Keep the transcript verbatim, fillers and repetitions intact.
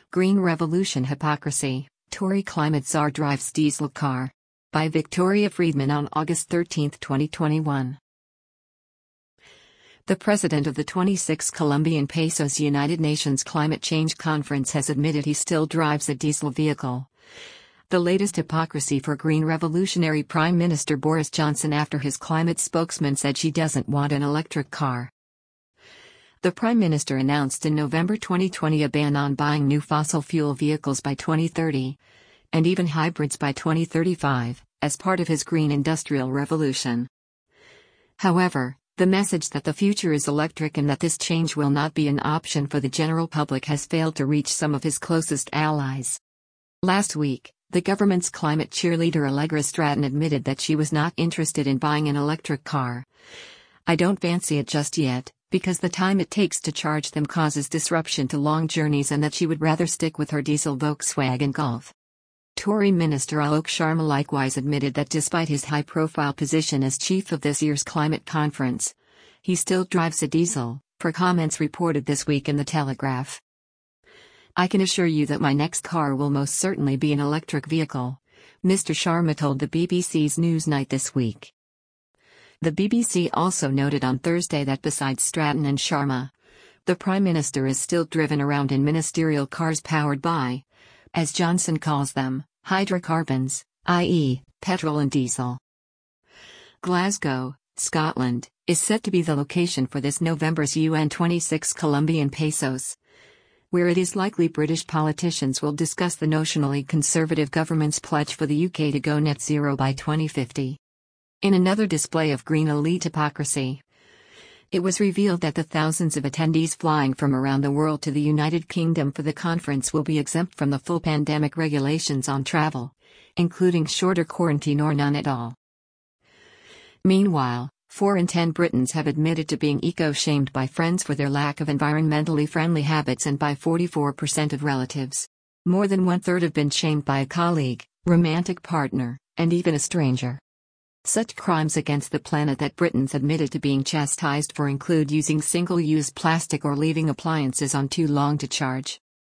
Green Revolution Hypocrisy, Tory Climate Czar Drives Diesel Car. By Victoria Friedman on August thirteenth, twenty twenty-one. The president of the twenty-six Colombian Pesos United Nations Climate Change Conference has admitted he still drives a diesel vehicle. The latest hypocrisy for Green Revolutionary Prime Minister Boris Johnson after his climate spokesman said she doesn't want an electric car. The Prime Minister announced in November twenty twenty a ban on buying new fossil fuel vehicles by twenty thirty, and even hybrids by twenty thirty-five, as part of his green industrial revolution. However, the message that the future is electric and that this change will not be an option for the general public has failed to reach some of his closest allies. Last week, the government's climate cheerleader Allegra Stratton admitted that she was not interested in buying an electric car. "I don't fancy it just yet, because the time it takes to charge them causes disruption to long journeys, and that she would rather stick with her diesel Volkswagen Golf." Tory Minister Alok Sharma likewise admitted that despite his high-profile position as chief of this year's climate conference, he still drives a diesel, per comments reported this week in The Telegraph. "I can assure you that my next car will most certainly be an electric vehicle," Mister Sharma told the B B C's Newsnight this week. The B B C also noted on Thursday that besides Stratton and Sharma, the Prime Minister is still driven around in ministerial cars powered by, as Johnson calls them, hydrocarbons, that is, petrol and diesel. Glasgow, Scotland, is set to be the location for this November's U N twenty-six Colombian Pesos, where it is likely British politicians will discuss the notionally conservative government's pledge for the U K to go net zero by twenty fifty. In another display of green elite hypocrisy, it was revealed that the thousands of attendees flying from around the world to the United Kingdom for the conference will be exempt from the full pandemic regulations on travel, including shorter quarantine or none at all. Meanwhile, four in ten Britons have admitted to being eco-shamed by friends for their lack of environmentally friendly habits, and by forty-four percent of relatives. More than one-third have been shamed by a colleague, romantic partner, and even a stranger. Such crimes against the planet that Britons admitted to being chastised for include using single-use plastic or leaving appliances on too long to charge.